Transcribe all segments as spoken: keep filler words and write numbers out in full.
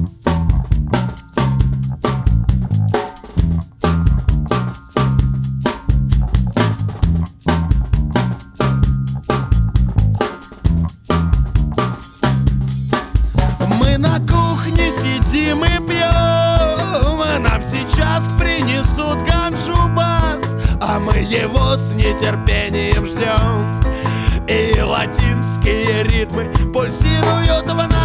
Мы на кухне сидим и пьем, а нам сейчас принесут ганджу-бас, а мы его с нетерпением ждем. И латинские ритмы пульсируют в нас.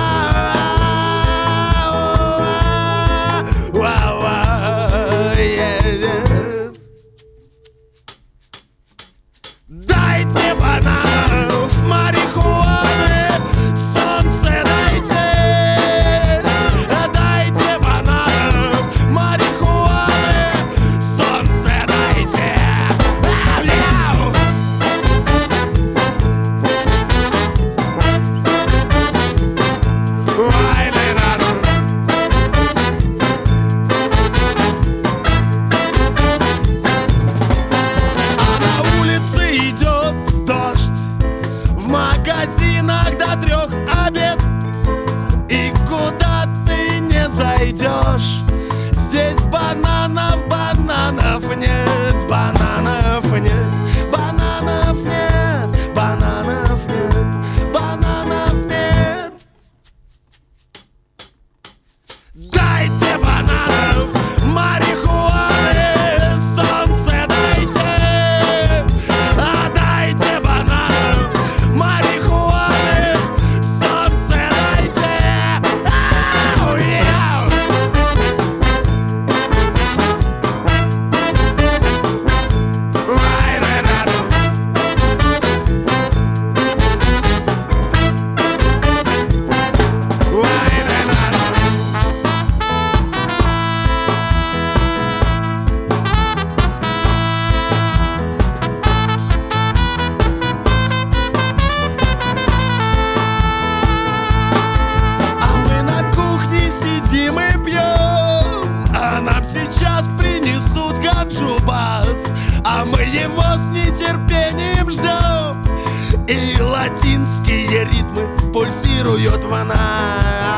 Дайте бананов, марихуаны, солнце дайте. Дайте бананов, марихуаны, солнце дайте. А на улице идет дождь, в магазинах до трех обед, и куда ты не зайдешь, здесь бананов, бананов нет, бананов нет, бананов нет, бананов нет, бананов нет. Дайте бананов, марихуаны, солнце дайте. А дайте бананов, марихуаны, солнце дайте. Ау, яу. Ай, да, да, да. Ай, да, да, да. А мы на кухне сидим и пьем, а нам сейчас принесут ганджу-бас, а мы его с нетерпением ждем. И латинские ритмы пульсируют в нас.